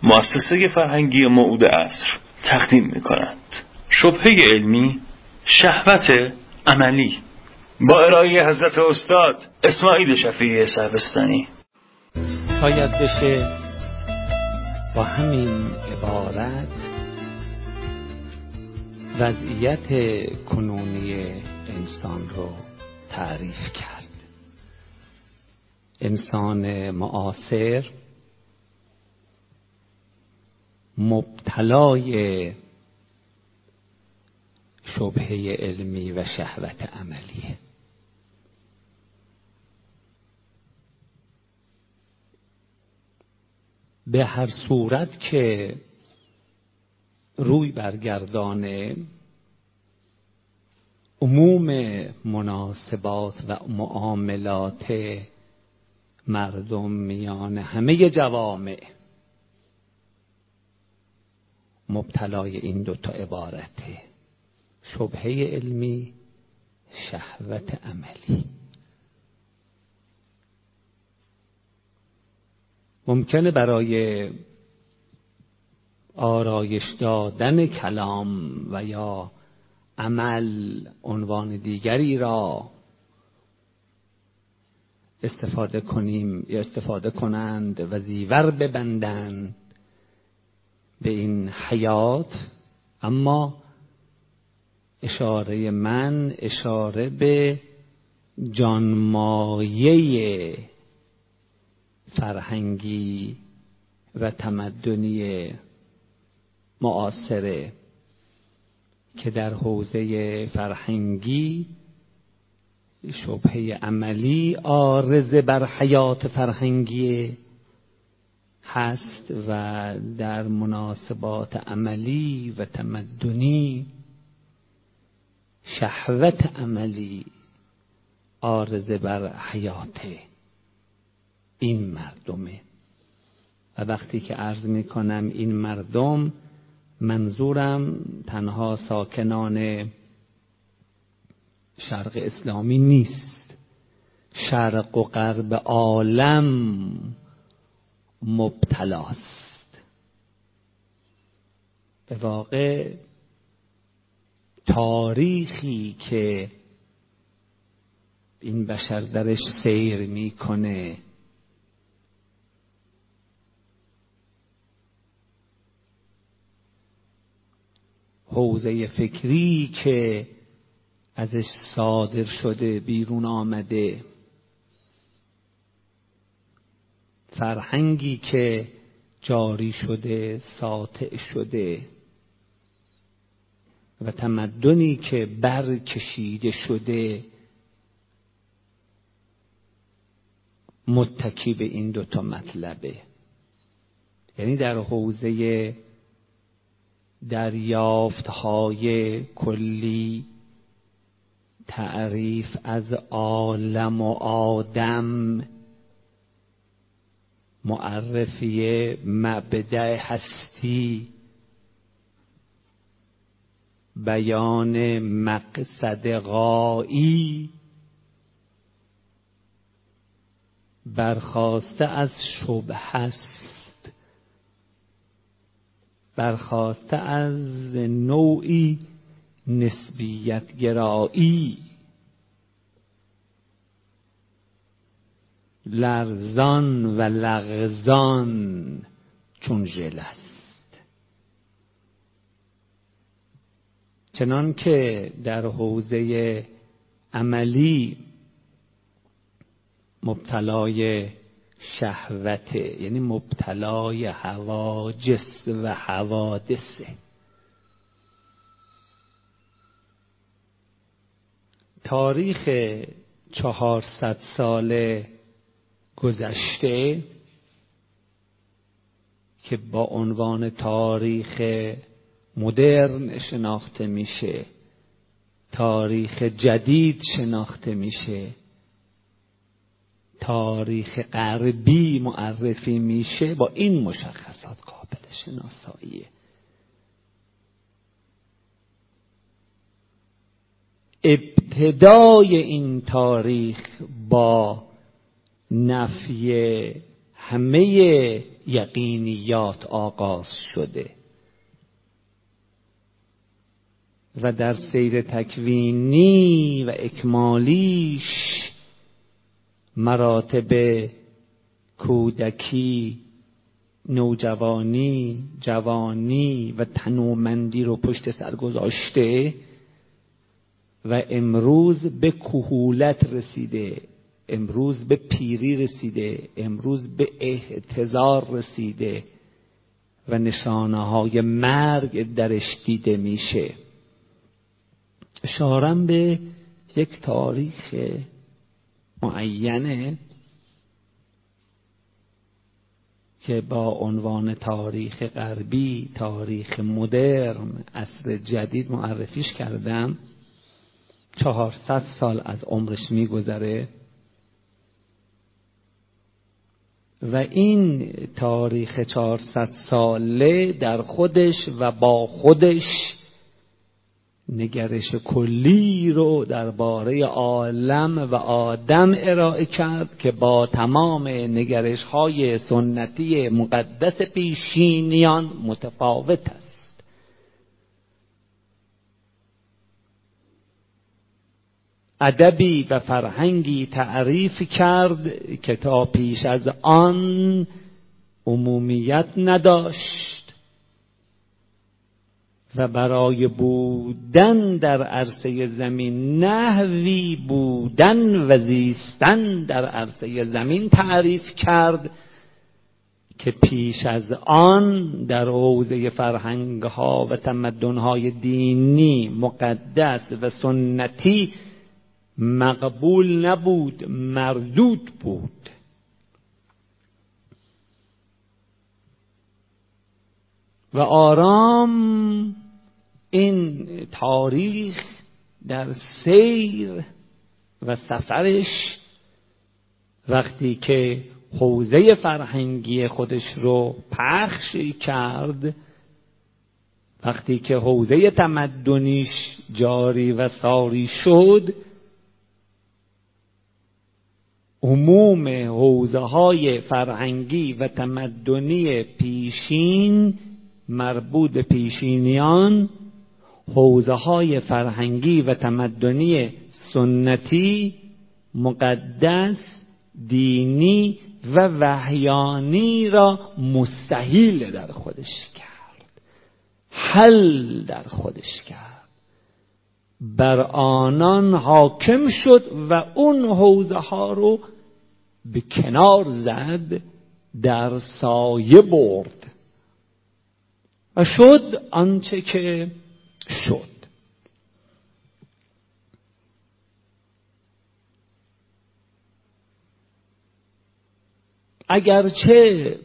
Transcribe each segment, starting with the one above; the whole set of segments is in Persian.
مؤسسه فرهنگی موعود عصر تقدیم می‌کند. شبهه علمی، شهوت عملی، با ارائه حضرت استاد اسماعیل شفیعی سروستانی. شاید بشه با همین عبارت وضعیت کنونی انسان رو تعریف کرد. انسان معاصر مبتلای شبهه علمی و شهوت عملیه. به هر صورت که روی برگردانه عموم مناسبات و معاملات مردم میان همه جوامع مبتلای این دوتا عبارته: شبهه علمی، شهوت عملی. ممکنه برای آرایش دادن کلام و یا عمل عنوان دیگری را استفاده کنیم یا استفاده کنند و زیور ببندند به این حیات، اما اشاره به جانمایه فرهنگی و تمدنی معاصره که در حوزه فرهنگی شبهه عملی عارض بر حیات فرهنگی هست و در مناسبات عملی و تمدنی شهوت عملی عارض بر حیات این مردمه. و وقتی که عرض می کنم این مردم، منظورم تنها ساکنان شرق اسلامی نیست. شرق و غرب عالم مبتلاست. به واقع تاریخی که این بشر درش سیر میکنه حوزه فکری که ازش صادر شده، بیرون آمده، فرهنگی که جاری شده، ساطع شده و تمدنی که برکشیده شده، متکی به این دوتا مطلبه. یعنی در حوزه دریافت‌های کلی، تعریف از عالم و آدم، معرفی مبدأ هستی، بیان مقصد غایی، برخاسته از شبهه است، برخاسته از نوعی نسبیت گرایی، لرزان و لغزان چون ژل است. چنان که در حوزه عملی مبتلای شهوته، یعنی مبتلای حواجس و حوادثه. تاریخ 400 ساله گذشته که با عنوان تاریخ مدرن شناخته میشه، تاریخ جدید شناخته میشه، تاریخ غربی معرفی میشه، با این مشخصات قابل شناساییه. ابتدای این تاریخ با نفی همه یقینیات آغاز شده و در سیر تکوینی و اکمالیش مراتب کودکی، نوجوانی، جوانی و تنومندی رو پشت سر گذاشته و امروز به کهولت رسیده، امروز به پیری رسیده، امروز به احتضار رسیده و نشانه‌های مرگ درش دیده میشه. اشارم به یک تاریخ معینه که با عنوان تاریخ غربی، تاریخ مدرن، عصر جدید معرفیش کردم. 400 سال از عمرش میگذره و این تاریخ 400 ساله در خودش و با خودش نگرش کلی رو درباره عالم و آدم ارائه کرد که با تمام نگرش‌های سنتی مقدس پیشینیان متفاوت است. ادبی و فرهنگی تعریف کرد که تا پیش از آن عمومیت نداشت و برای بودن در عرصه زمین، نحوی بودن و زیستن در عرصه زمین تعریف کرد که پیش از آن در حوزه فرهنگ‌ها و تمدن‌های دینی مقدس و سنتی مقبول نبود، مردود بود. و آرام این تاریخ در سیر و سفرش وقتی که حوزه فرهنگی خودش رو پخش کرد، وقتی که حوزه تمدنیش جاری و ساری شد، عموم حوزه‌های فرهنگی و تمدنی پیشین مربوط به پیشینیان، حوزه‌های فرهنگی و تمدنی سنتی مقدس، دینی و وحیانی را مستحیل در خودش کرد، حل در خودش کرد، بر آنان حاکم شد و اون حوزه ها رو به کنار زد، در سایه برد و شد آنچه که شد. اگرچه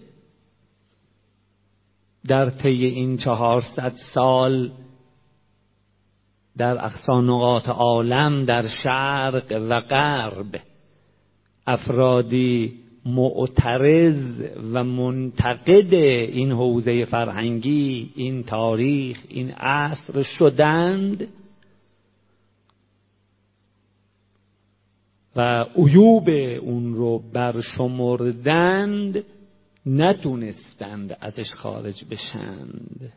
در طی این 400 سال در اقصی نقاط عالم، در شرق و غرب، افرادی معترض و منتقد این حوزه فرهنگی، این تاریخ، این عصر شدند و عیوب اون رو برشمردند، نتونستند ازش خارج بشند،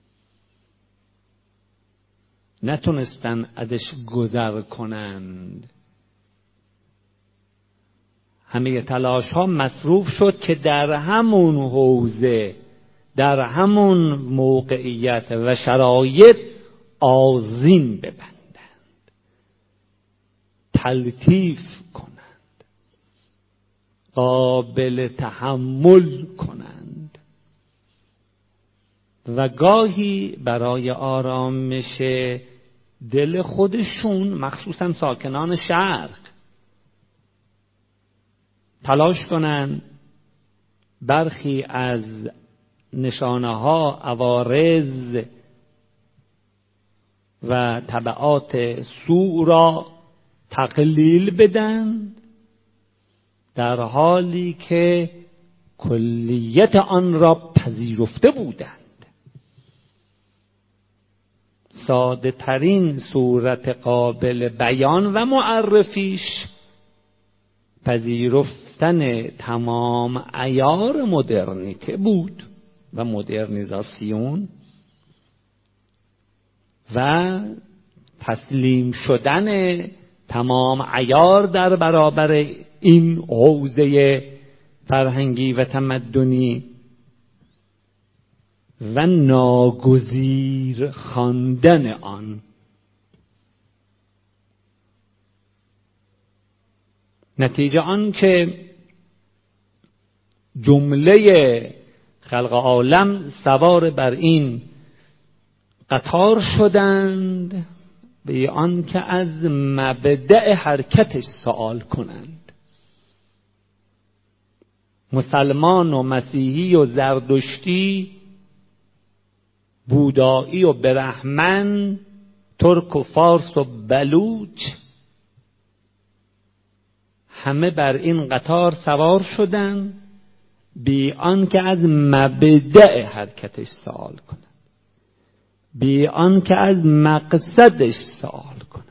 نتونستن ازش گذر کنند. همه تلاش ها مصروف شد که در همون حوزه، در همون موقعیت و شرایط آذین ببندند، تلطیف کنند، قابل تحمل کنند و گاهی برای آرامش دل خودشون، مخصوصا ساکنان شرق، تلاش کنند برخی از نشانه‌ها، عوارض و تبعات سوء را تقلیل بدن، در حالی که کلیت آن را پذیرفته بودند. ساده ترین صورت قابل بیان و معرفیش پذیرفتن یافتن تمام عیار مدرنیته بود و مدرنیزاسیون و تسلیم شدن تمام عیار در برابر این حوزه فرهنگی و تمدنی و ناگزیر خواندن آن. نتیجه آن که جمله خلق عالم سوار بر این قطار شدند به آن که از مبدأ حرکتش سوال کنند. مسلمان و مسیحی و زردشتی، بودایی و برهمن، ترک و فارس و بلوچ، همه بر این قطار سوار شدند بی آن که از مبدأ حرکتش سوال کنند، بی آن که از مقصدش سوال کنند.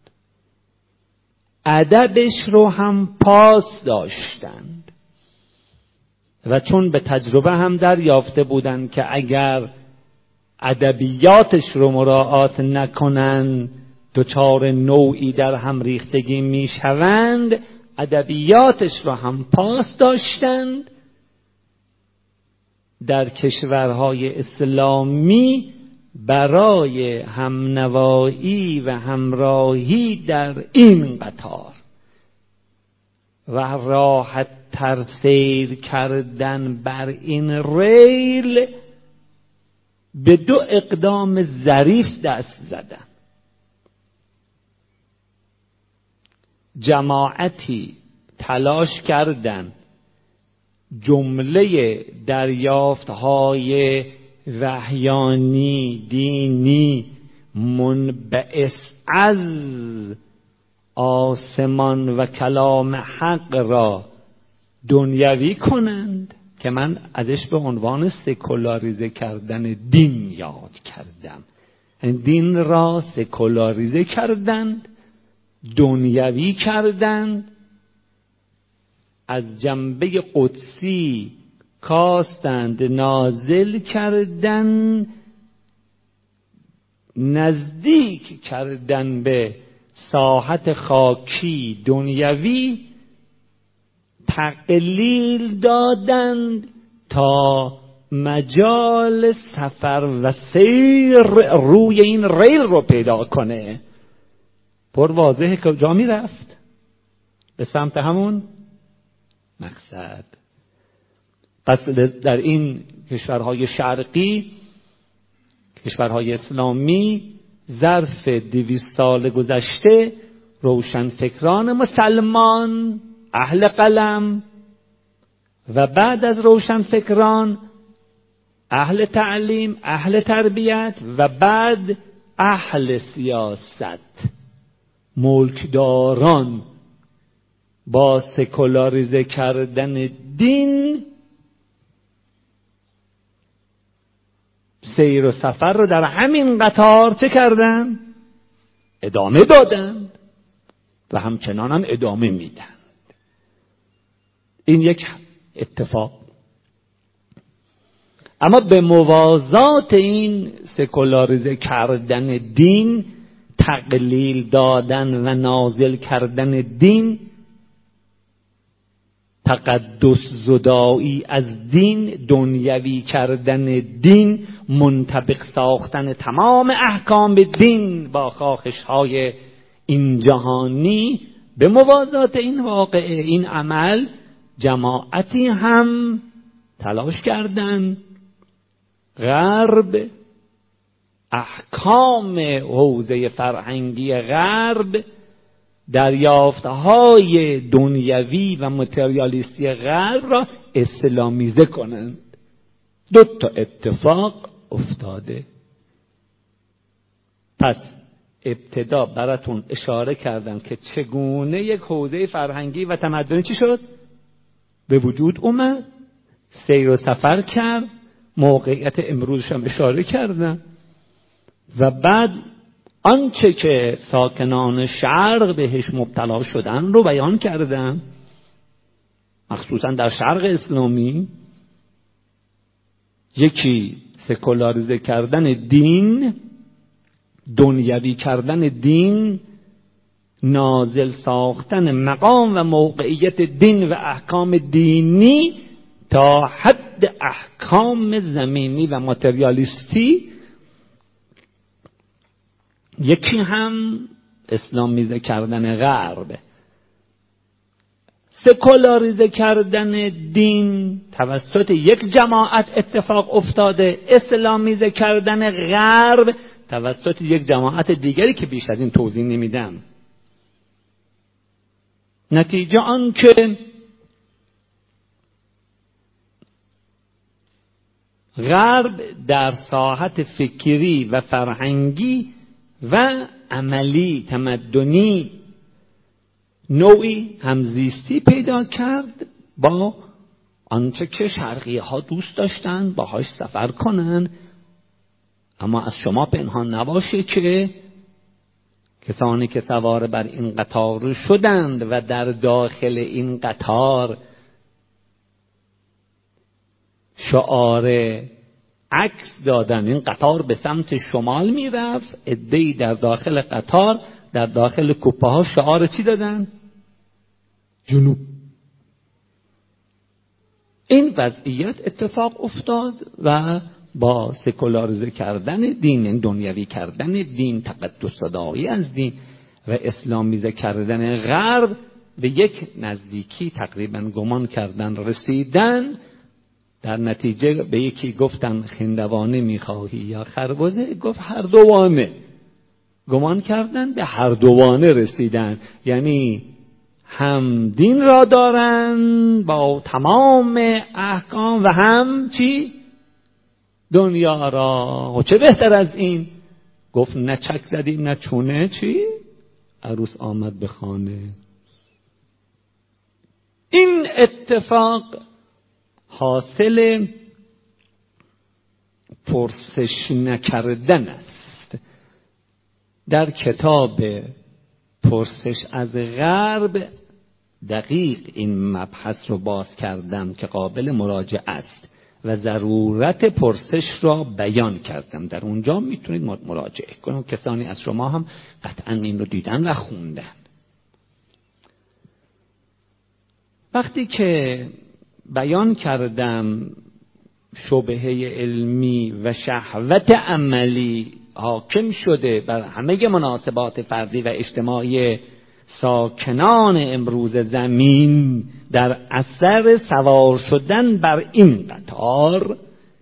ادبش رو هم پاس داشتند و چون به تجربه هم دریافته بودند که اگر ادبیاتش رو مراعات نکنند دچار نوعی در هم ریختگی میشوند، ادبیاتش رو هم پاس داشتند. در کشورهای اسلامی برای همنوایی و همراهی در این قطار و راحت تر سیر کردن بر این ریل به دو اقدام ظریف دست زدن. جماعتی تلاش کردند جمله دریافت‌های وحیانی دینی منبعث از آسمان و کلام حق را دنیوی کنند که من ازش به عنوان سکولاریزه کردن دین یاد کردم. دین را سکولاریزه کردند، دنیوی کردند، از جنبه قدسی کاستند نازل کردن، نزدیک کردن به ساحت خاکی دنیوی، تقلیل دادند تا مجال سفر و سیر روی این ریل رو پیدا کنه. پر واضحه که جا می رفت به سمت همون مقصد. پس در این کشورهای شرقی، کشورهای اسلامی، ظرف 200 سال گذشته روشنفکران مسلمان، اهل قلم و بعد از روشنفکران اهل تعلیم، اهل تربیت و بعد اهل سیاست، ملکداران با سکولاریزه کردن دین سیر و سفر رو در همین قطار چه کردن؟ ادامه دادند و همچنان هم ادامه میدن. این یک اتفاق. اما به موازات این سکولاریزه کردن دین، تقلیل دادن و نازل کردن دین، تقدس زدایی از دین، دنیوی کردن دین، منطبق ساختن تمام احکام دین با خواهش‌های این جهانی، به موازات این واقعه، این عمل، جماعتی هم تلاش کردند غرب، احکام حوزه فرهنگی غرب، دریافتهای دنیوی و متریالیستی غرب را اسلامیزه کنند. 2 اتفاق افتاده. پس ابتدا براتون اشاره کردم که چگونه یک حوزه فرهنگی و تمدنی چی شد؟ به وجود اومد، سیر و سفر کرد، موقعیت امروزش هم اشاره کردم و بعد آنچه که ساکنان شرق بهش مبتلا شدن رو بیان کردم. مخصوصا در شرق اسلامی، یکی سکولاریزه کردن دین، دنیوی کردن دین، نازل ساختن مقام و موقعیت دین و احکام دینی تا حد احکام زمینی و ماتریالیستی. یکی هم اسلامیزه کردن غرب، سکولاریزه کردن دین توسط یک جماعت اتفاق افتاده، اسلامیزه کردن غرب توسط یک جماعت دیگری که بیش از این توضیح نمیدم. نتیجه آن که غرب در ساحت فکری و فرهنگی و عملی تمدنی نوعی همزیستی پیدا کرد با آنچه که شرقی ها دوست داشتن باهاش سفر کنن. اما از شما پنهان نباشه که کسانی که سوار بر این قطار شدند و در داخل این قطار شعار عکس دادن، این قطار به سمت شمال میرفت، عده‌ای در داخل قطار در داخل کوپه ها شعار چی دادن؟ جنوب. این وضعیت اتفاق افتاد و با سکولاریزه کردن دین، دنیوی کردن دین، تقدس صدایی از دین و اسلامیزه کردن غرب به یک نزدیکی تقریبا گمان کردن رسیدن. در نتیجه به یکی گفتن خندوانه میخواهی یا خربزه؟ گفت هر دوانه. گمان کردن به هر دوانه رسیدن، یعنی هم دین را دارن با تمام احکام و هم چی؟ دنیا را. و چه بهتر از این؟ گفت نه چک زدی نه چونه چی؟ عروس آمد به خانه. این اتفاق حاصل پرسش نکردن است. در کتاب پرسش از غرب دقیق این مبحث رو باز کردم که قابل مراجعه است و ضرورت پرسش را بیان کردم. در اونجا میتونید مراجعه کنید. کسانی از شما هم قطعا این رو دیدن و خوندن. وقتی که بیان کردم شبهه علمی و شهوت عملی حاکم شده بر همه مناسبات فردی و اجتماعی ساکنان امروز زمین در اثر سوار شدن بر این قطار،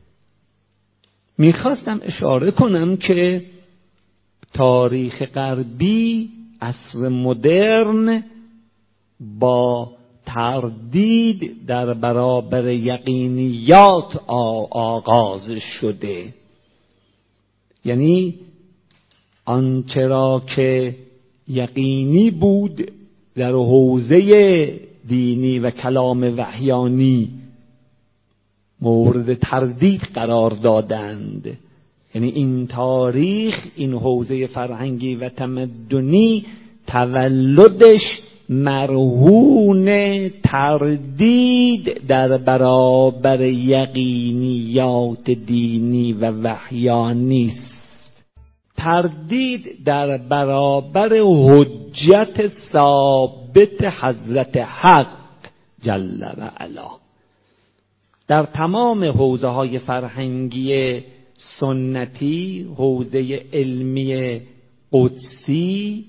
میخواستم اشاره کنم که تاریخ غربی عصر مدرن با تردید در برابر یقینیات آغاز شده. یعنی آنچه را که یقینی بود در حوزه دینی و کلام وحیانی مورد تردید قرار دادند. یعنی این تاریخ، این حوزه فرهنگی و تمدنی تولدش مرهون تردید در برابر یقینیات دینی و وحیانی است. تردید در برابر حجت ثابت حضرت حق جل و علا. در تمام حوزه های فرهنگی سنتی، حوزه علمی قدسی،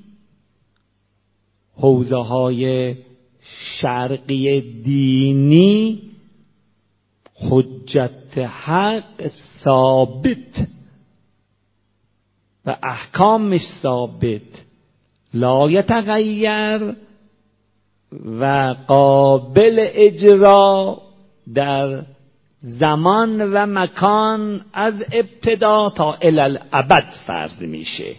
حوزه های شرقی دینی، حجت حق ثابت و احکامش ثابت، لا یتغیر و قابل اجرا در زمان و مکان از ابتدا تا الالابد فرض میشه.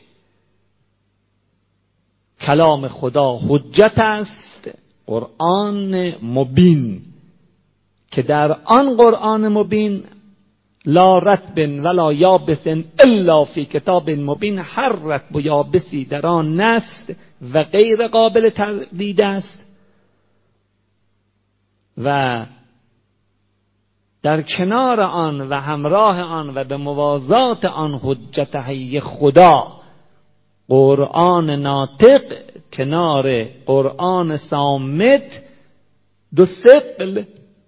کلام خدا حجت است، قرآن مبین، که در آن قرآن مبین لا رطب ولا یابس الا فی کتاب مبین، هر رطب و یابسی در آن است و غیر قابل تردید است. و در کنار آن و همراه آن و به موازات آن حجت حی خدا قرآن ناطق کنار قرآن صامت دو ثقل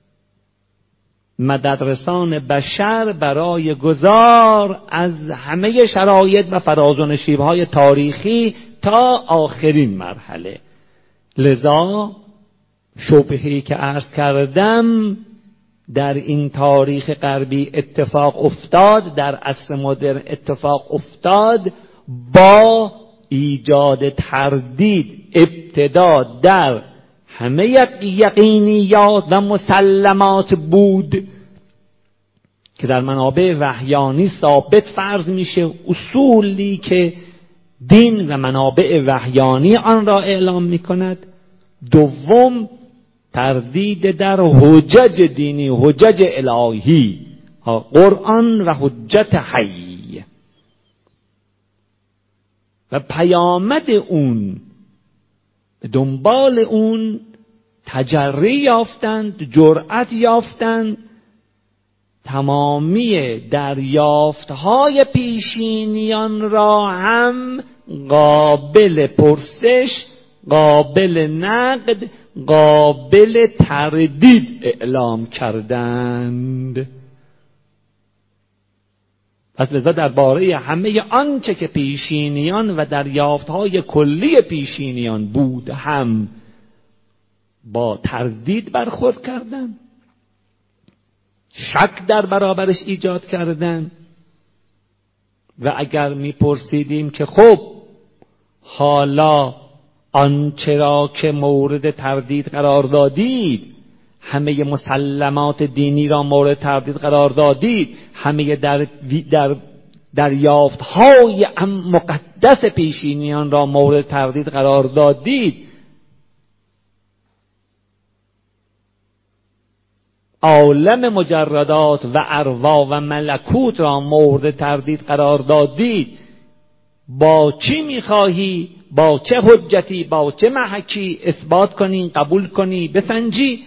مددرسان بشر برای گذار از همه شرایط و فراز و نشیب‌های تاریخی تا آخرین مرحله. لذا شبهه‌ای که عرض کردم در این تاریخ غربی اتفاق افتاد، در عصر مدرن اتفاق افتاد، با ایجاد تردید ابتدا در همه یقینیات و مسلمات بود که در منابع وحیانی ثابت فرض میشه، اصولی که دین و منابع وحیانی آن را اعلام میکند. دوم تردید در حجج دینی، حجج الهی، قرآن و حجت حی و پیامد اون، به دنبال اون تجری یافتند، جرأت یافتند تمامی دریافت‌های پیشینیان را هم قابل پرسش، قابل نقد، قابل تردید اعلام کردند. پس لذا درباره همه آنچه که پیشینیان و دریافت‌های کلی پیشینیان بود هم با تردید برخورد کردند، شک در برابرش ایجاد کردند. و اگر میپرسیدیم که خب حالا آنچه را که مورد تردید قرار دادید، همه مسلمات دینی را مورد تردید قرار دادید، همه در دریافت‌های مقدس پیشینیان را مورد تردید قرار دادید، عالم مجردات و ارواح و ملکوت را مورد تردید قرار دادید، با چی میخواهی؟ با چه حجتی؟ با چه محکی اثبات کنی، قبول کنی، بسنجی؟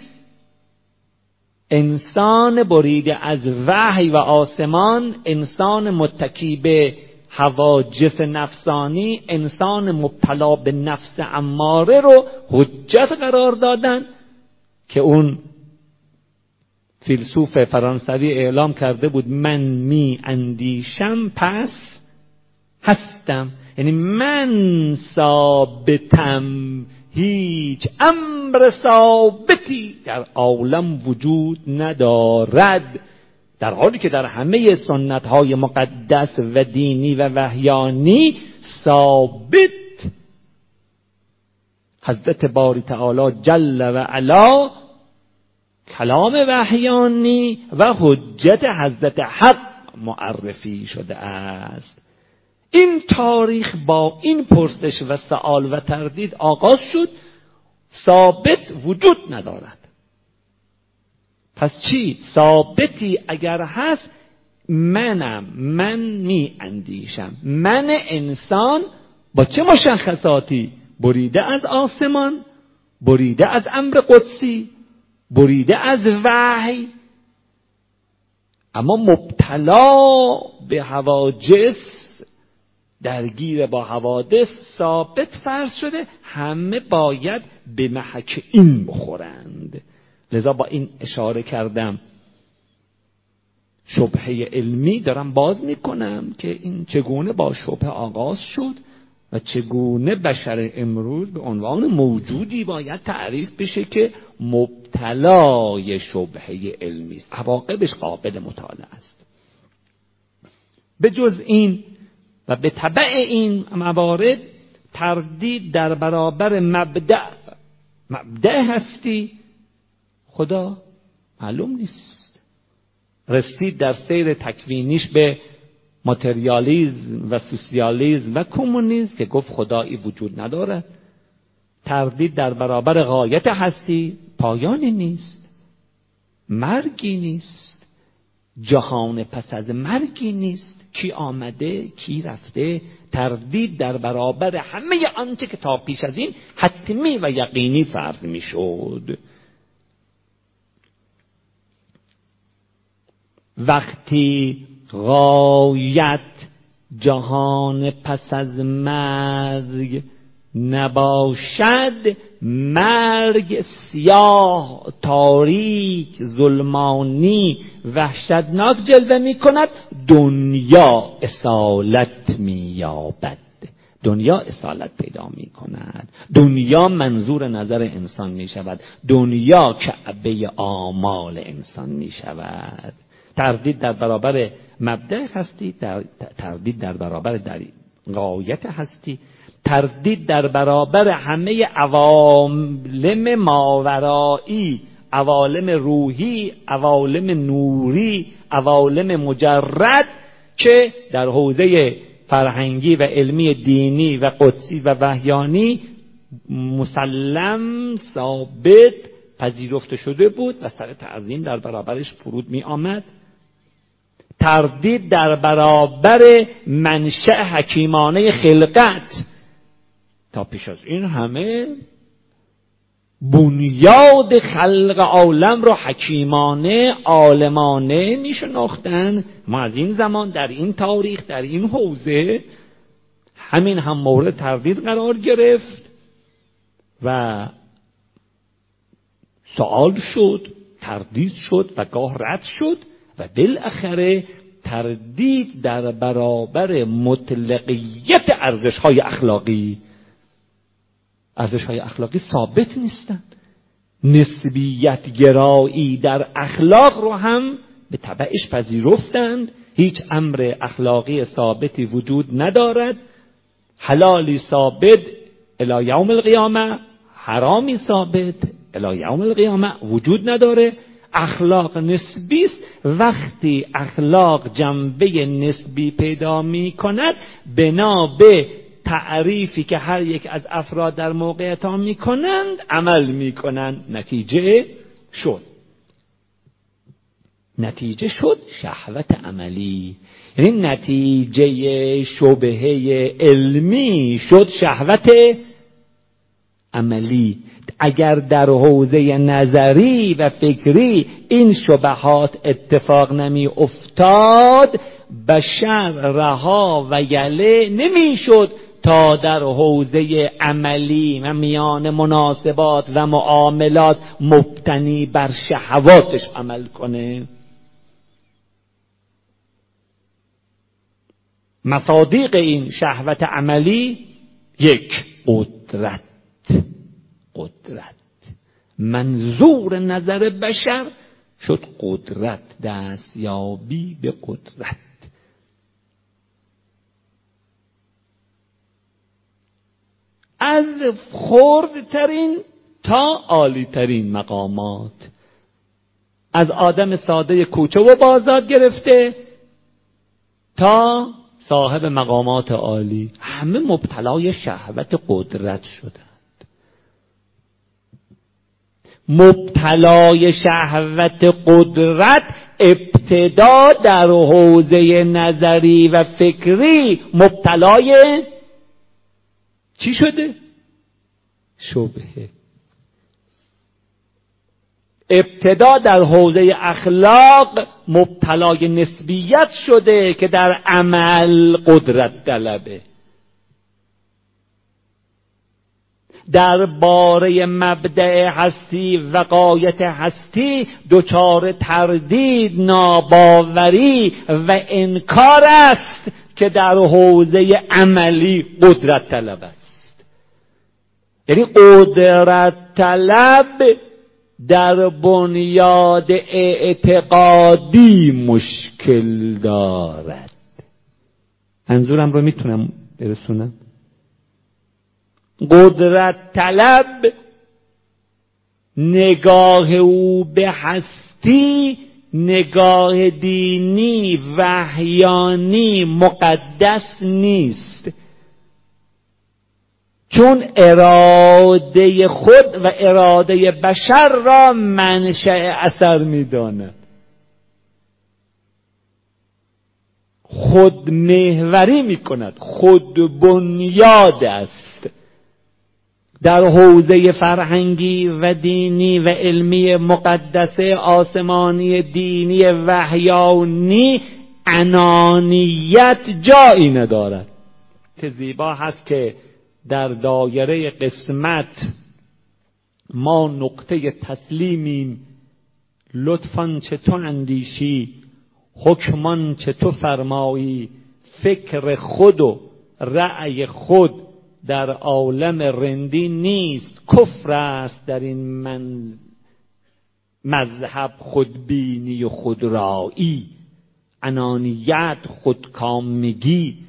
انسان بریده از وحی و آسمان، انسان متکی به هواجس نفسانی، انسان مبتلا به نفس اماره رو حجت قرار دادن که اون فیلسوف فرانسوی اعلام کرده بود من می اندیشم پس هستم. یعنی من ثابتم، هیچ امر ثابتی در عالم وجود ندارد، در حالی که در همه سنت‌های مقدس و دینی و وحیانی ثابت حضرت باری تعالی جل و علا کلام وحیانی و حجت حضرت حق معرفی شده است. این تاریخ با این پرسش و سؤال و تردید آغاز شد. ثابت وجود ندارد. پس چی؟ ثابتی اگر هست من می اندیشم. من انسان با چه مشخصاتی؟ بریده از آسمان، بریده از امر قدسی، بریده از وحی، اما مبتلا به هواجس، درگیر با حوادث، ثابت فرض شده همه باید به محک این بخورند. لذا با این اشاره کردم شبهه علمی دارم باز میکنم که این چگونه با شبهه آغاز شد و چگونه بشر امروز به عنوان موجودی باید تعریف بشه که مبتلای شبهه علمی است، عواقبش قابل مطالعه است. به جز این و به تبع این موارد تردید در برابر مبدأ هستی خدا معلوم نیست. رسید در سیر تکوینیش به ماتریالیزم و سوسیالیزم و کمونیسم که گفت خدایی وجود ندارد. تردید در برابر غایت هستی، پایانی نیست، مرگی نیست، جهان پس از مرگی نیست، کی آمده کی رفته. تردید در برابر همه آنچه که تا پیش از این حتمی و یقینی فرض می شد. وقتی غایت جهان پس از مرگ نباشد، مرگ سیاه، تاریک، ظلمانی، وحشتناک جلوه می کند. دنیا اصالت می یابد، دنیا اصالت پیدا می کند، دنیا منظور نظر انسان می شود، دنیا کعبه آمال انسان می شود. تردید در برابر مبدأ هستی، تردید در برابر غایت هستی، تردید در برابر همه عوالم ماورایی، عوالم روحی، عوالم نوری، عوالم مجرد که در حوزه فرهنگی و علمی دینی و قدسی و وحیانی مسلم، ثابت، پذیرفته شده بود و سر تعظیم در برابرش فرود می آمد. تردید در برابر منشأ حکیمانه خلقت. تا پیش از این همه بنیاد خلق عالم رو حکیمانه، عالمانه می شناختن. ما از این زمان در این تاریخ در این حوزه همین هم مورد تردید قرار گرفت و سوال شد، تردید شد و گاه رد شد و بالاخره تردید در برابر مطلقیت ارزش‌های اخلاقی. ارزش‌های اخلاقی ثابت نیستند. نسبیت گرایی در اخلاق رو هم به تبعش پذیرفتند. هیچ امر اخلاقی ثابتی وجود ندارد. حلالی ثابت الی یوم القیامه، حرامی ثابت الی یوم القیامه وجود نداره. اخلاق نسبی است. وقتی اخلاق جنبه نسبی پیدا می کند، بنا به تعریفی که هر یک از افراد در موقعیت ها می کنند عمل می کنند. نتیجه شد شهوت عملی، یعنی نتیجه شبهه علمی شد شهوت عملی. اگر در حوزه نظری و فکری این شبهات اتفاق نمی افتاد، بشر رها و یله نمی شد تا در حوزه عملی و میان مناسبات و معاملات مبتنی بر شهواتش عمل کنه. مصادیق این شهوت عملی: یک، قدرت. منظور نظر بشر شد قدرت، دستیابی به قدرت. از خردترین تا عالیترین مقامات، از آدم ساده کوچه و بازار گرفته تا صاحب مقامات عالی، همه مبتلای شهوت قدرت شدند. مبتلای شهوت قدرت ابتدا در حوزه نظری و فکری مبتلای چی شده؟ شبهه. ابتدا در حوزه اخلاق مبتلای نسبیت شده که در عمل قدرت طلبه. در باره مبدأ هستی و غایت هستی دچار تردید، ناباوری و انکار است که در حوزه عملی قدرت طلب است. یعنی قدرت طلب در بنیاد اعتقادی مشکل دارد. منظورم رو میتونم برسونم؟ قدرت طلب نگاه او به هستی نگاه دینی، وحیانی، مقدس نیست، چون اراده خود و اراده بشر را منشأ اثر می‌داند. خود محوری می‌کند، خود بنیاد است. در حوزه فرهنگی و دینی و علمی مقدسه آسمانی دینی وحیانی انانیت جایی ندارد. که زیبا هست که در دایره قسمت ما نقطه تسلیمیم، لطفاً چه تو اندیشی، حکمان چه تو فرمایی، فکر خود و رأی خود در عالم رندی نیست، کفر است در این مذهب خودبینی و خودرایی، انانیت، خودکامگی،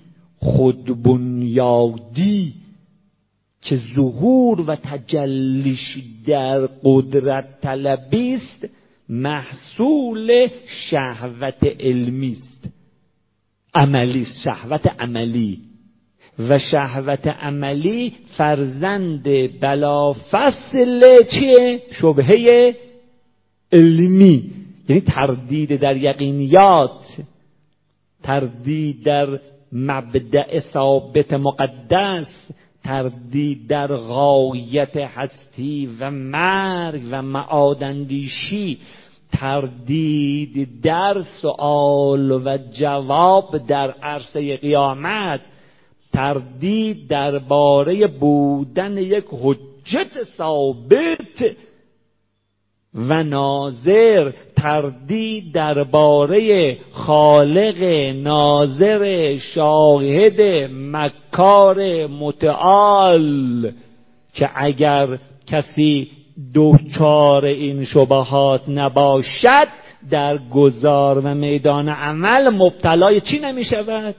خودبنیادی که ظهور و تجلیش در قدرت طلبی است، محصول شهوت علمی است، عملی است، شهوت عملی. و شهوت عملی فرزند بلافصل چیه؟ شبهه علمی، یعنی تردید در یقینیات، تردید در مبدأ ثابت مقدس، تردید در غایت هستی و مرگ و معاداندیشی، تردید در سؤال و جواب در عرصه قیامت، تردید درباره بودن یک حجت ثابت و ناظر، تردید درباره خالق ناظر شاهد مکار متعال، که اگر کسی دوچار این شبهات نباشد در گذار و میدان عمل مبتلای چی نمی شود؟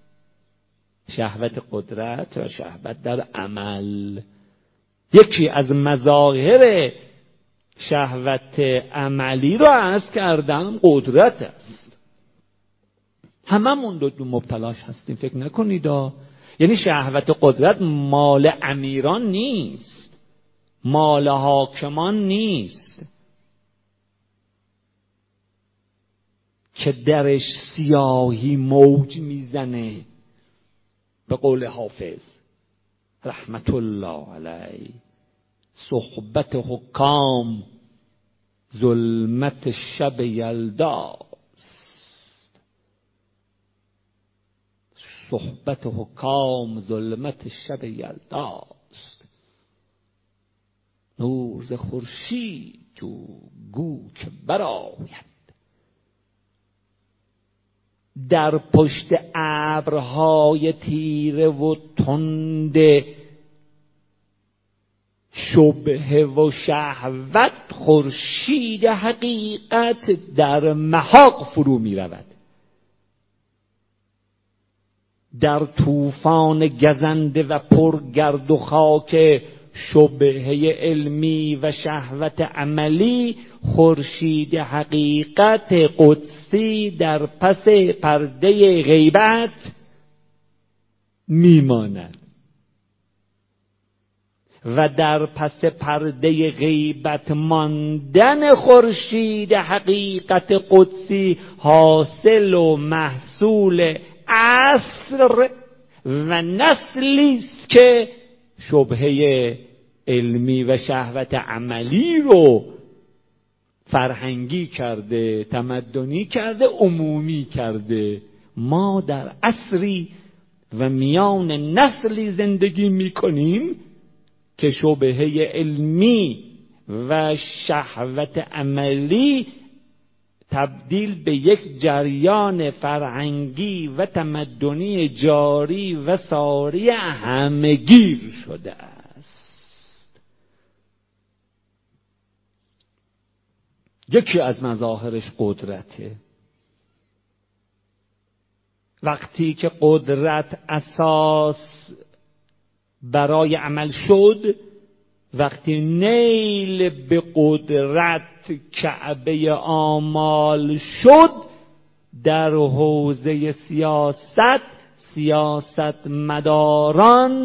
شهوت قدرت و شهوت در عمل. یکی از مظاهر شهوت عملی رو عرض کردم قدرت است. هممون دو مبتلاش هستیم، فکر نکنید. یعنی شهوت قدرت مال امیران نیست، مال حاکمان نیست که درش سیاهی موج میزنه. به قول حافظ رحمت الله علیه، صحبت حکام ظلمت شب یلداست، صحبت حکام ظلمت شب یلداست، نور ز خورشید گو که برآید، در پشت ابرهای تیره و تند شبهه و شهوت خورشید حقیقت در محاق فرو می رود. در طوفان گزنده و پرگرد و خاک شبهه علمی و شهوت عملی، خورشید حقیقت قدسی در پس پرده غیبت میماند و در پس پرده غیبت ماندن خورشید حقیقت قدسی حاصل و محصول عصر و نسلی است که شبهه علمی و شهوت عملی رو فرهنگی کرده، تمدنی کرده، عمومی کرده. ما در عصری و میان نسلی زندگی میکنیم که شبهه علمی و شهوت عملی تبدیل به یک جریان فرهنگی و تمدنی جاری و ساری همگیر شده است. یکی از مظاهرش قدرته. وقتی که قدرت اساس برای عمل شد، وقتی نیل به قدرت کعبه آمال شد، در حوزه سیاست مداران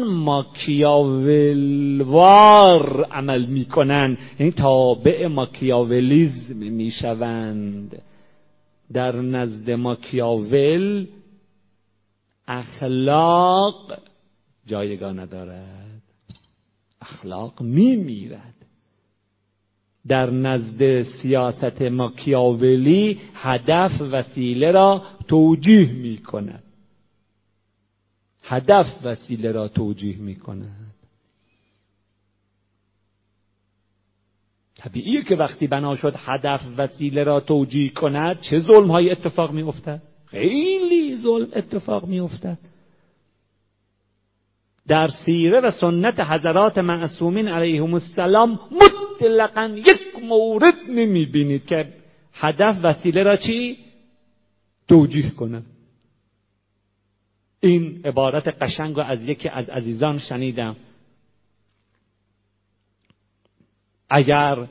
ماکیاولوار عمل میکنن، یعنی تابع ماکیاولیزم میشوند. در نزد ماکیاول اخلاق جایگاه ندارد. اخلاق میمیرد. در نزد سیاست ماکیاولی هدف وسیله را توجیه می کند. هدف وسیله را توجیه می کند. طبیعیه که وقتی بنا شد هدف وسیله را توجیه کند چه ظلم های اتفاق می افتد؟ خیلی ظلم اتفاق می افتد. در سیره و سنت حضرات معصومین علیهم السلام مطلقاً یک مورد نمی بینید که هدف وسیله را چی؟ توجیه کنه. این عبارت قشنگ رو از یکی از عزیزان شنیدم. اگر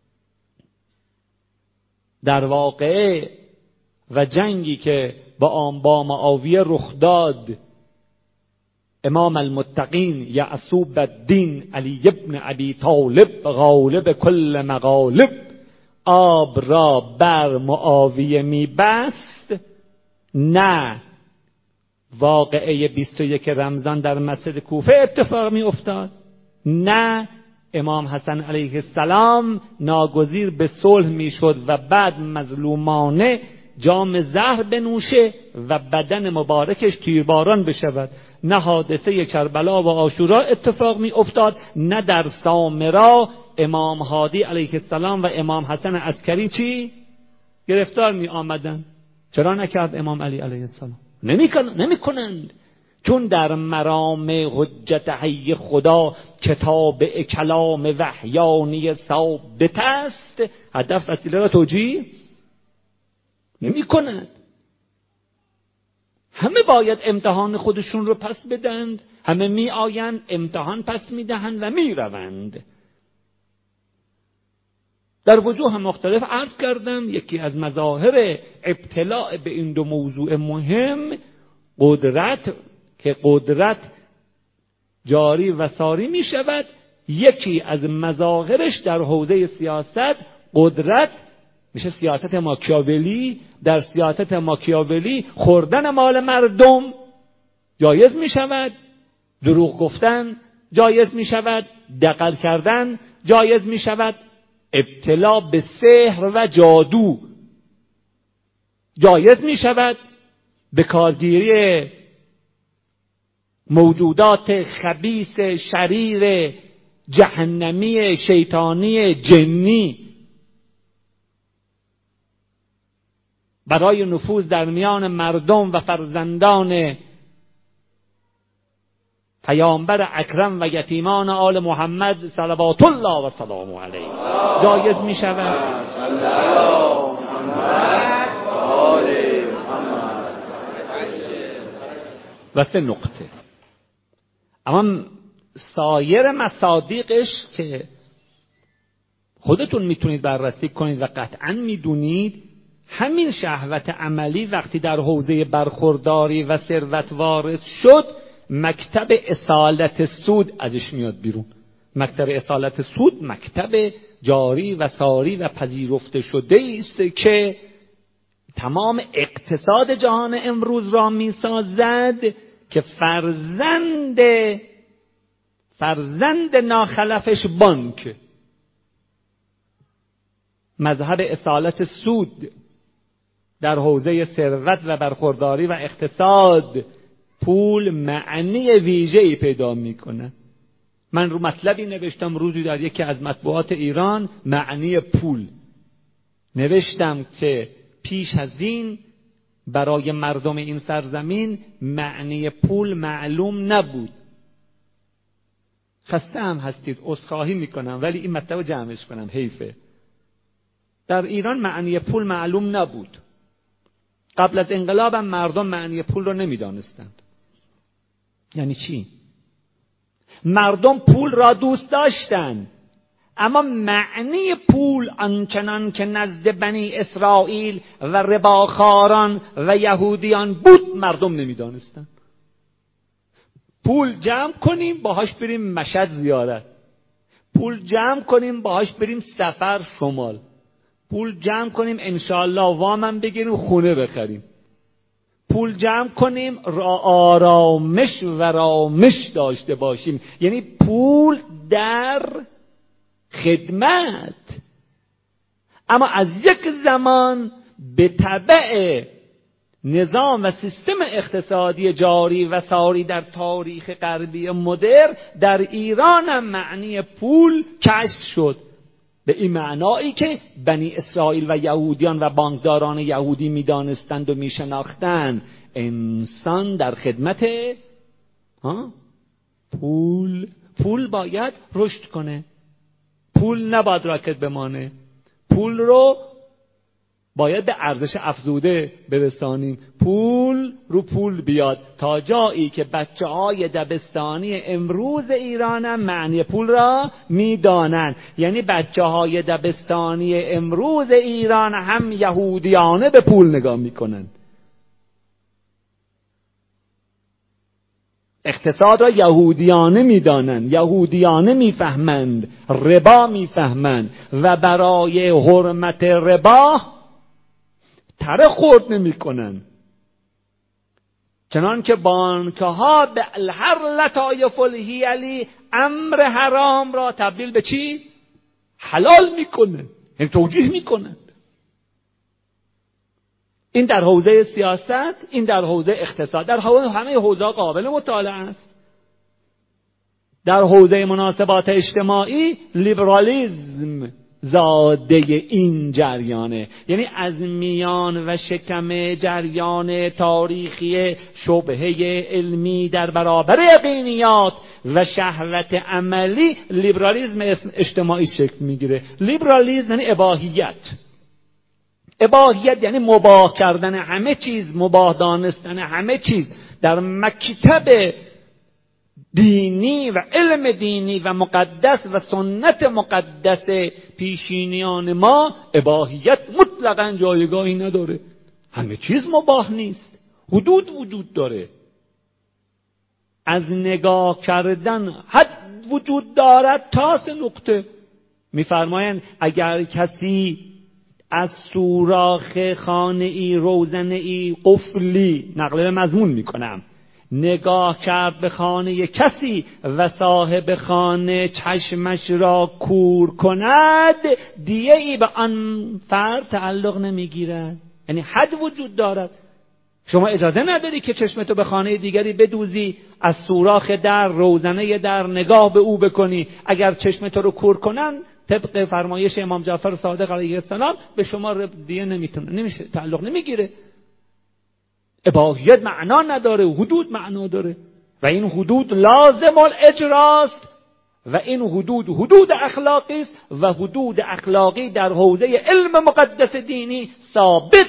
در واقعه و جنگی که با معاویه رخ داد امام المتقین یعصوب الدین علی ابن ابی طالب غالب کل مغالب آب را بر معاویه میبست، نه واقعه 21 رمضان در مسجد کوفه اتفاق می افتاد، نه امام حسن علیه السلام ناگزیر به صلح می شد و بعد مظلومانه جام زهر بنوشه و بدن مبارکش تیرباران بشود، نه حادثه کربلا و عاشورا اتفاق می افتاد، نه در سامرا امام هادی علیه السلام و امام حسن عسکری چی؟ گرفتار می آمدن. چرا نکرد امام علی علیه السلام؟ نمی کنند، چون در مرام حجت حی خدا کتاب کلام وحیانی ثابت است، هدف وسیله را توجیه نمی کنند. همه باید امتحان خودشون رو پس بدند، همه می آیند امتحان پس می دهند و می روند. در وجوه مختلف عرض کردم یکی از مظاهر ابتلاء به این دو موضوع مهم قدرت، که قدرت جاری و ساری می شود. یکی از مظاهرش در حوزه سیاست قدرت میشه سیاست ماکیاولی. در سیاست ماکیاولی خوردن مال مردم جایز می شود، دروغ گفتن جایز می شود، دغل کردن جایز می شود، ابتلا به سحر و جادو جایز می شود، به کارگیری موجودات خبیث شریر جهنمی شیطانی جنی برای نفوذ در میان مردم و فرزندان پیامبر اکرم و یتیمان آل محمد صلوات الله و سلام علیه جایز می شود. و 3 نقطه. اما سایر مصادیقش که خودتون میتونید بررسی کنید و قطعا میدونید، همین شهوت عملی وقتی در حوزه برخورداری و ثروت وارد شد، مکتب اصالت سود ازش میاد بیرون. مکتب اصالت سود مکتب جاری و ساری و پذیرفته شده است که تمام اقتصاد جهان امروز را میسازد که فرزند ناخلفش بانک. مذهب اصالت سود در حوزه ثروت و برخورداری و اقتصاد پول معنی ویژه‌ای پیدا میکنه. من رو مطلبی نوشتم روزی در یکی از مطبوعات ایران، معنی پول نوشتم که پیش از این برای مردم این سرزمین معنی پول معلوم نبود. خسته هم هستید، عذرخواهی میکنم، ولی این مطلب جمعش کنم، حیفه. در ایران معنی پول معلوم نبود. قبل از انقلاب هم مردم معنی پول رو نمیدانستند. یعنی چی؟ مردم پول را دوست داشتند، اما معنی پول آنچنان که نزد بنی اسرائیل و رباخاران و یهودیان بود مردم نمیدانستند. پول جمع کنیم باهاش بریم مشهد زیارت، پول جمع کنیم باهاش بریم سفر شمال، پول جمع کنیم انشاءالله وامم بگیریم خونه بخریم، پول جمع کنیم آرامش و رامش داشته باشیم. یعنی پول در خدمت. اما از یک زمان به تبع نظام و سیستم اقتصادی جاری و ساری در تاریخ غربی مدرن در ایران هم معنی پول کشف شد، به این معنایی که بنی اسرائیل و یهودیان و بانکداران یهودی میدانستند و میشناختند انسان در خدمت پول باید رشد کنه، پول نباید راکت بمانه، پول رو باید به ارزش افزوده برسانیم، پول رو پول بیاد تا جایی که بچه‌های دبستانی امروز ایران هم معنی پول را میدانند. یعنی بچه‌های دبستانی امروز ایران هم یهودیانه به پول نگاه میکنند، اقتصاد را یهودیانه میدانند، یهودیانه میفهمند، ربا میفهمند و برای حرمت ربا تره خورد نمی کنن. چنان که بانکها به هر لطایف الحیلی امر حرام را تبدیل به چی؟ حلال میکنن، یعنی توجیه میکنن. این در حوزه سیاست، این در حوزه اقتصاد، در همه حوزه قابل مطالعه است. در حوزه مناسبات اجتماعی لیبرالیسم زاده این جریانه، یعنی از میان و شکم جریان تاریخی شبهه علمی در برابر یقینیات و شهوت عملی لیبرالیسم اجتماعی شکل میگیره. لیبرالیسم یعنی اباحیت. اباحیت یعنی مباح کردن همه چیز، مباح دانستن همه چیز. در مکتب دینی و علم دینی و مقدس و سنت مقدس پیشینیان ما اباحیت مطلقاً جایگاهی نداره. همه چیز مباح نیست، حدود وجود داره. از نگاه کردن حد وجود دارد تا سه نقطه. میفرمایند اگر کسی از سوراخ خانه‌ای، روزنه‌ای، قفلی، نقل به مضمون میکنم، نگاه کرد به خانه کسی و صاحب خانه چشمش را کور کند، دیه ای به آن فرد تعلق نمیگیرد. یعنی حد وجود دارد. شما اجازه نداری که چشمتو به خانه دیگری بدوزی، از سوراخ در، روزنه در نگاه به او بکنی. اگر چشمتو رو کور کنن طبق فرمایش امام جعفر صادق علیه السلام به شما دیه نمیشه، تعلق نمیگیره. اباحیت معنا نداره، حدود معنا داره و این حدود لازم الاجراست و این حدود اخلاقی است و حدود اخلاقی در حوزه علم مقدس دینی ثابت.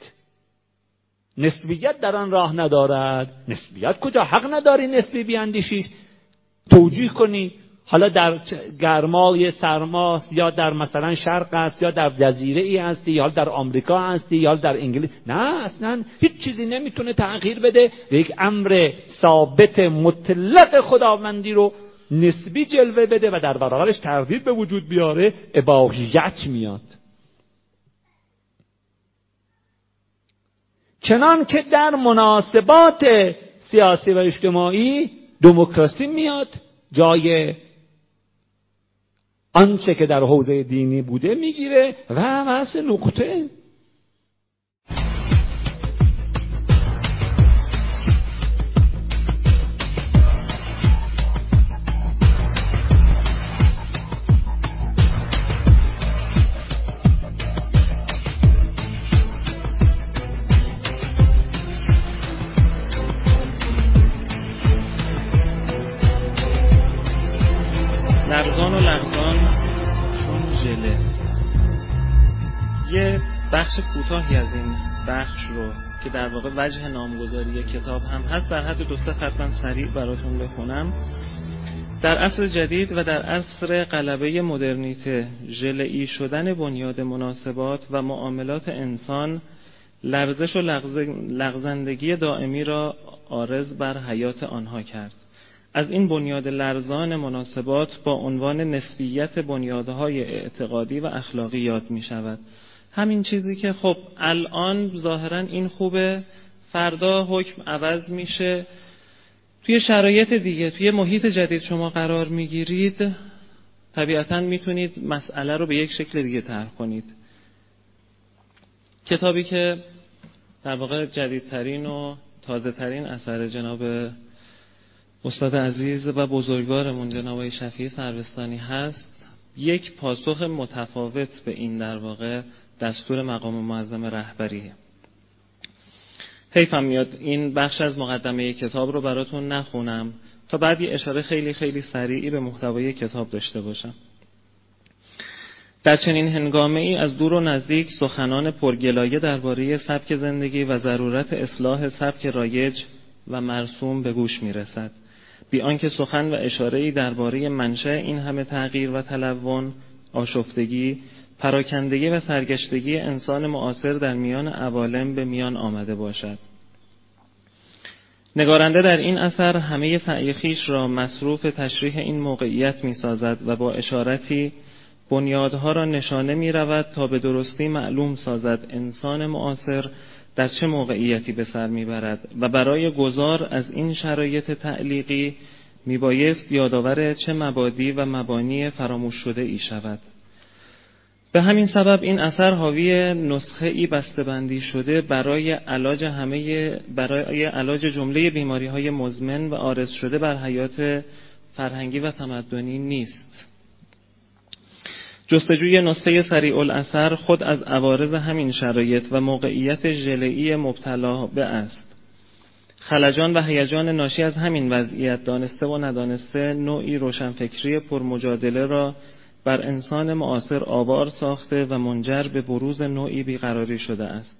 نسبیت در آن راه ندارد. نسبیت کجا؟ حق نداری نسبی بیاندیشی، توجیه کنی. حالا در گرمای سرماست یا در مثلا شرق است یا در جزیره ای هستی یا در آمریکا هستی یا در انگلیس، نه اصلا هیچ چیزی نمیتونه تغییر بده و یک امر ثابت مطلق خداوندی رو نسبی جلوه بده و در برابرش تردید به وجود بیاره. اباحیت میاد. چنان که در مناسبات سیاسی و اجتماعی دموکراسی میاد، جای آنچه که در حوزه دینی بوده میگیره و بحث نقطه. لرزان و لغزان چون ژله. یه بخش کوتاهی از این بخش رو که در واقع وجه نامگذاری کتاب هم هست در حد 2-3 خط سریع براتون بخونم. در عصر جدید و در عصر غلبه مدرنیته، ژله‌ای شدن بنیاد مناسبات و معاملات انسان لرزش و لغزندگی دائمی را عارض بر حیات آنها کرد. از این بنیاد لرزان مناسبات با عنوان نسبیت بنیادهای اعتقادی و اخلاقی یاد می شود. همین چیزی که خب الان ظاهرا این خوبه، فردا حکم عوض میشه، توی شرایط دیگه، توی محیط جدید شما قرار میگیرید، طبیعتاً میتونید مسئله رو به یک شکل دیگه طرح کنید. کتابی که در واقع جدیدترین و تازه ترین اثر جناب استاد عزیز و بزرگوارمون جناب شفیعی سروستانی هست، یک پاسخ متفاوت به این در واقع دستور مقام معظم رهبریه. حیفم میاد این بخش از مقدمه کتاب رو براتون نخونم تا بعد یه اشاره خیلی خیلی سریعی به محتوای کتاب داشته باشم. در چنین هنگامه‌ای از دور و نزدیک سخنان پرگلایه درباره سبک زندگی و ضرورت اصلاح سبک رایج و مرسوم به گوش میرسد، بی آنکه سخن و اشاره‌ای درباره منشأ این همه تغییر و تلون، آشفتگی، پراکندگی و سرگشتگی انسان معاصر در میان عوالم به میان آمده باشد. نگارنده در این اثر همه سعی خویش را مصروف تشریح این موقعیت می‌سازد و با اشارتی بنیادها را نشانه می‌رود تا به درستی معلوم سازد انسان معاصر در چه موقعیتی به سر می‌برد و برای گذار از این شرایط تعلیقی میبایست یادآور چه مبادی و مبانی فراموش شده ای شود. به همین سبب این اثر حاوی نسخه‌ای بسته‌بندی شده برای علاج جمله بیماری‌های مزمن و عارض شده بر حیات فرهنگی و تمدنی نیست. جستجوی نسخه سریع الاثر خود از عوارض همین شرایط و موقعیت ژله‌ای مبتلا به است. خلجان و هیجان ناشی از همین وضعیت دانسته و ندانسته نوعی روشنفکری پرمجادله را بر انسان معاصر آوار ساخته و منجر به بروز نوعی بیقراری شده است.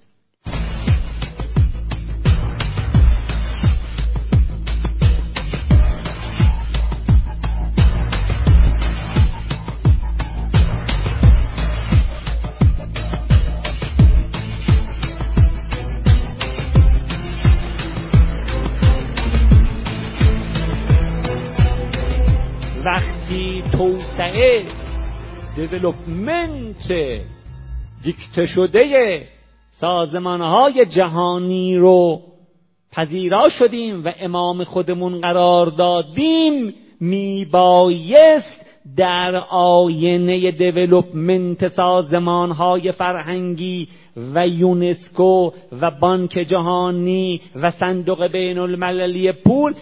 وقتی توسعه دیولوپمنت دیکته شده سازمانهای جهانی رو پذیرا شدیم و امام خودمون قرار دادیم، میبایست در آینه دیولوپمنت سازمانهای فرهنگی و یونسکو و بانک جهانی و صندوق بین المللی پول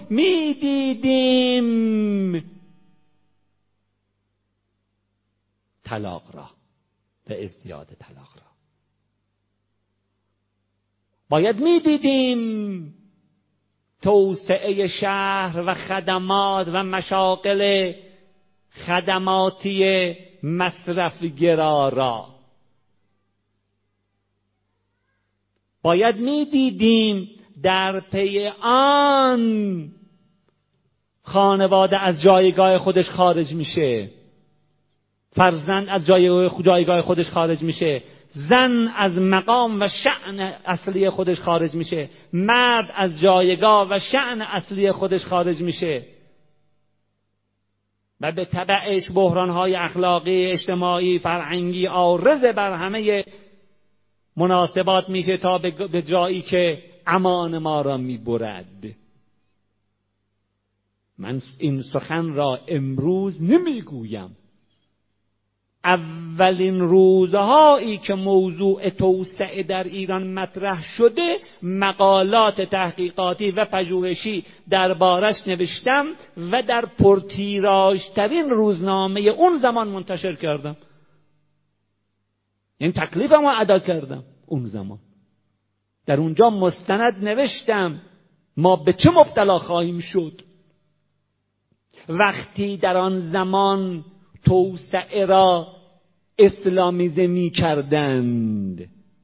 میدیدیم طلاق را و ازدیاد طلاق را. باید میدیدیم توسعه شهر و خدمات و مشاغل خدماتی مصرفگرا را. باید میدیدیم در پی آن خانواده از جایگاه خودش خارج میشه، فرزند از جایگاه خودش خارج میشه، زن از مقام و شأن اصلی خودش خارج میشه، مرد از جایگاه و شأن اصلی خودش خارج میشه و به تبعش بحرانهای اخلاقی، اجتماعی، فرهنگی عارض بر همه مناسبات میشه تا به جایی که امان ما را میبرد. من این سخن را امروز نمیگویم. اولین روزهایی که موضوع توسعه در ایران مطرح شده مقالات تحقیقاتی و پژوهشی دربارش نوشتم و در پرتیراژترین روزنامه اون زمان منتشر کردم. این تکلیفم رو ادا کردم. اون زمان در اونجا مستند نوشتم ما به چه مبتلا خواهیم شد وقتی در آن زمان توسعه را اسلامیزه می کردند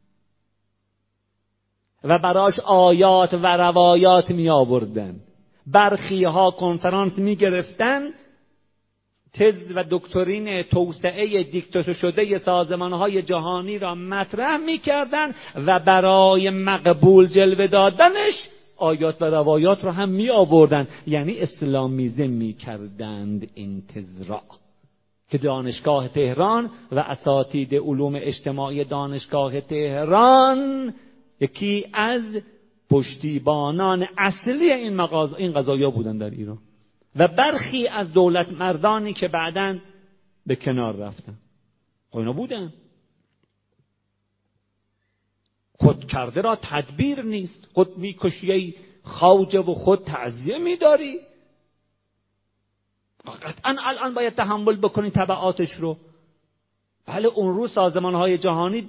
و براش آیات و روایات می آوردند. برخی ها کنفرانس می گرفتند، تز و دکترین توسعه دیکته شده سازمانهای جهانی را مطرح می کردند و برای مقبول جلوه دادنش آیات و روایات را هم می آوردند، یعنی اسلامیزه می کردند این تز را که دانشگاه تهران و اساتید علوم اجتماعی دانشگاه تهران یکی از پشتیبانان اصلی این قضایا بودن در ایران و برخی از دولت مردانی که بعداً به کنار رفتن. اینا بودن. خود کرده را تدبیر نیست. خود میکشی ای خواجه و خود تعزیه میداری. قطعا الان باید تحمل بکنی تبعاتش رو. بله اون روز سازمان‌های جهانی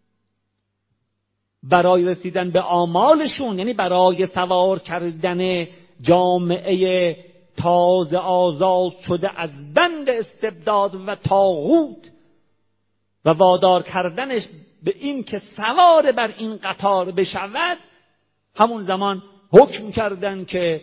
برای رسیدن به آمالشون، یعنی برای سوار کردن جامعه تازه آزاد شده از بند استبداد و طاغوت و وادار کردنش به این که سوار بر این قطار بشود، همون زمان حکم کردن که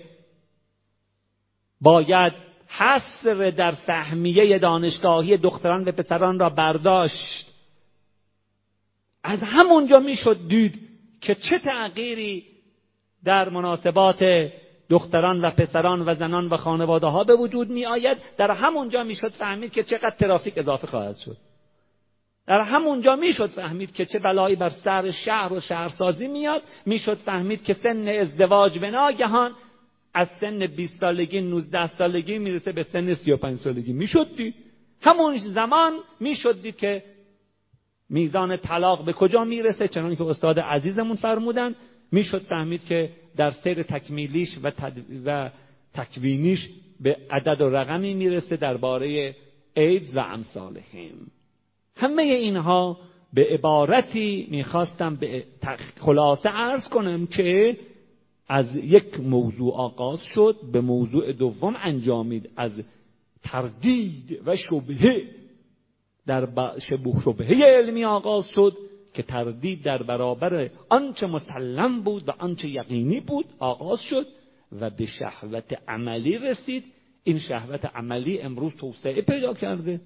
باید حصر در سهمیه دانشگاهی دختران و پسران را برداشت. از همونجا میشد دید که چه تغییری در مناسبات دختران و پسران و زنان و خانواده ها به وجود می آید. در همونجا میشد فهمید که چقدر ترافیک اضافه خواهد شد. در همونجا میشد فهمید که چه بلایی بر سر شهر و شهرسازی میاد. میشد فهمید که سن ازدواج به ناگهان از سن 20 سالگی 19 سالگی میرسه به سن 35 سالگی. میشد دید همون زمان میشد دید که میزان طلاق به کجا میرسه، چنانکه که استاد عزیزمون فرمودن. میشد فهمید که در سیر تکمیلیش و تکوینیش به عدد و رقمی میرسه درباره ایدز و امثالهم. همه اینها به عبارتی میخواستم به خلاصه عرض کنم که از یک موضوع آغاز شد، به موضوع دوم انجامید، از تردید و شبهه در شبهه علمی آغاز شد که تردید در برابر آنچه مسلم بود و آنچه یقینی بود آغاز شد و به شهوت عملی رسید. این شهوت عملی امروز توسعه پیدا کرده،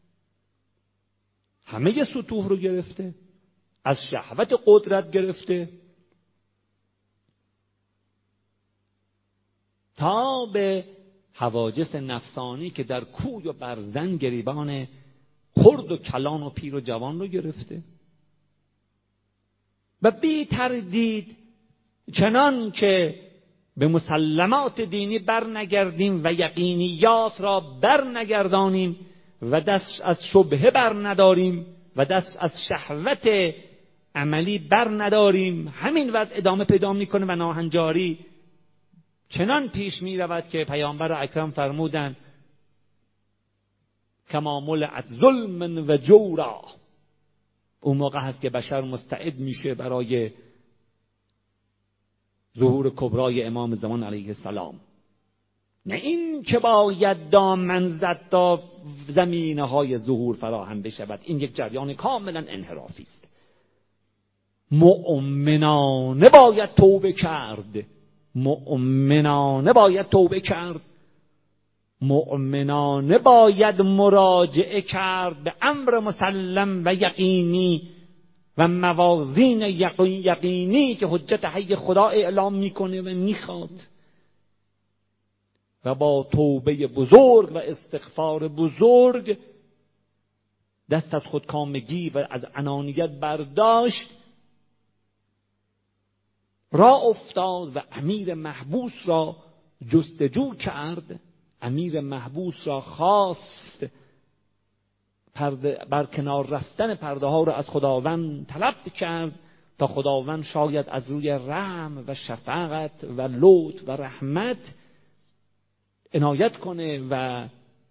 همه سطوح رو گرفته، از شهوت قدرت گرفته تا به حواجس نفسانی که در کوی و برزن گریبان خرد و کلان و پیر و جوان رو گرفته. و بی تردید چنان که به مسلمات دینی برنگردیم و یقینیات را برنگردانیم و دست از شبهه برنداریم و دست از شهوت عملی برنداریم، همین وضع ادامه پیدا میکنه و ناهنجاری چنان پیش می رود که پیامبر اکرم فرمودند کما ملئت ظلم و جورا. اون موقع هست که بشر مستعد میشه برای ظهور کبرای امام زمان علیه السلام. نه این که باید دامن زد تا زمینه های ظهور فراهم بشود، این یک جریان کاملا انحرافی است. مؤمنانه باید توبه کرد، مؤمنانه باید توبه کرد، مؤمنانه باید مراجعه کرد به امر مسلم و یقینی و موازین یقینی که حجت حی خدا اعلام میکنه و میخواد و با توبه بزرگ و استغفار بزرگ دست از خودکامگی و از انانیت برداشت، راه افتاد و امیر محبوس را جستجو کرد. امیر محبوس را خواست برکنار رفتن پرده ها را از خداوند طلب کرد تا خداوند شاید از روی رحم و شفقت و لطف و رحمت عنایت کنه و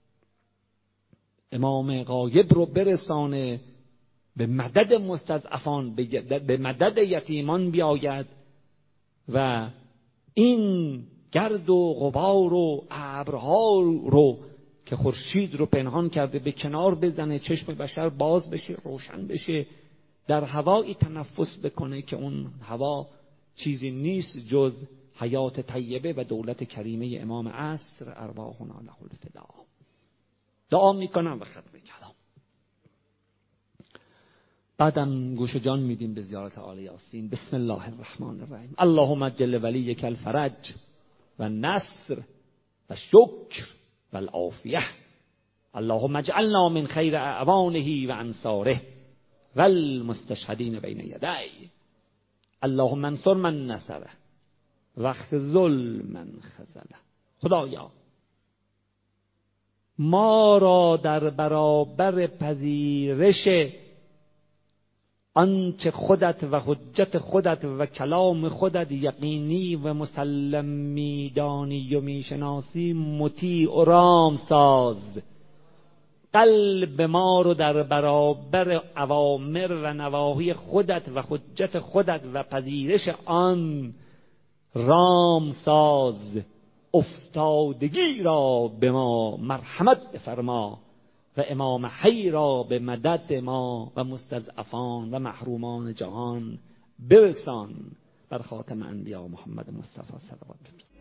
امام غایب رو برسانه، به مدد مستضعفان، به مدد یتیمان بیاید و این گرد و غبار و ابرها رو که خورشید رو پنهان کرده به کنار بزنه، چشم بشر باز بشه، روشن بشه، در هوایی تنفس بکنه که اون هوا چیزی نیست جز حیات طیبه و دولت کریمه امام عصر ارواحنا له الفدا. دعا میکنم و ختم کلام. بعدم گوش جان میدیم به زیارت آل یاسین. بسم الله الرحمن الرحیم. اللهم اجل ولیک الفرج و النصر و شکر و العافیه. اللهم اجعلنا من خیر اعوانه و انصاره و المستشهدین بین یدی. اللهم انصر من نصره وقت ظلم خزله. خدایا ما را در برابر پذیرش آنچه خودت و حجت خودت و کلام خودت یقینی و مسلم میدانی و میشناسی مطیع و رام ساز. قلب ما رو در برابر اوامر و نواهی خودت و حجت خودت و پذیرش آن رام ساز. افتادگی را به ما مرحمت بفرما و امام حی را به مدد ما و مستضعفان و محرومان جهان برسان. بر خاتم انبیا محمد مصطفی صلوات الله.